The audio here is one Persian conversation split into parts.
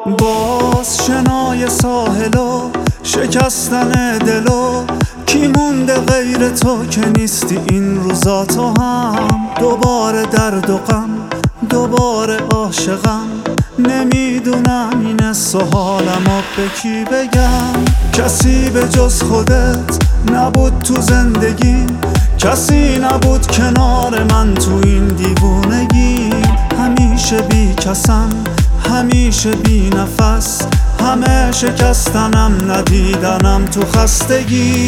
باز شنای ساحل و شکستن دلو، کی مونده غیر تو که نیستی این روزا تو هم. دوباره درد و غم، دوباره عاشقم، نمیدونم این سوالمو به کی بگم. کسی به جز خودت نبود تو زندگی، کسی نبود کنار من تو این دیوونگی. همیشه بی کسم، همیشه بی نفس، همه شکستنم ندیدنم تو خستگی.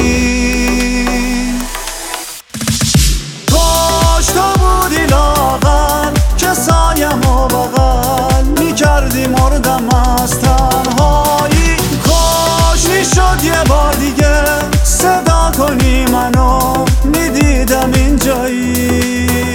کاش تو بودی لاغر که سایم و بغل میکردی مردم از تنهایی. کاش میشد یه بار دیگه صدا کنی منو میدیدم اینجایی.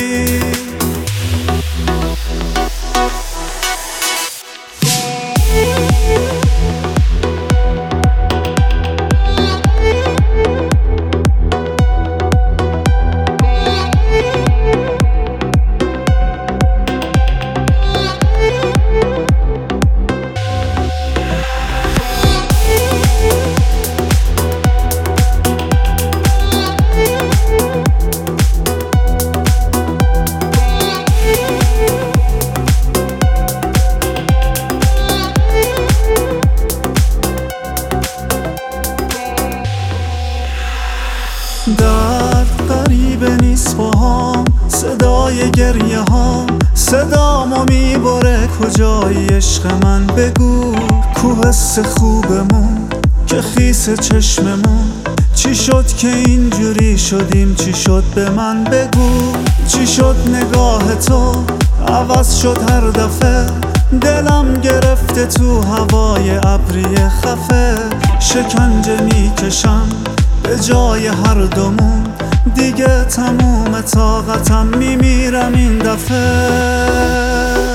درد غریبه نیست با هم، صدای گریه ها صدامو میبره. کجایی عشق من بگو، کو حس خوبمون که خیس چشممون. چی شد که اینجوری شدیم، چی شد به من بگو. چی شد نگاه تو عوض شد هر دفعه، دلم گرفته تو هوای ابری خفه. شکنجه میکشم به جای هر دومون، دیگه تموم طاقتم، میمیرم این دفعه.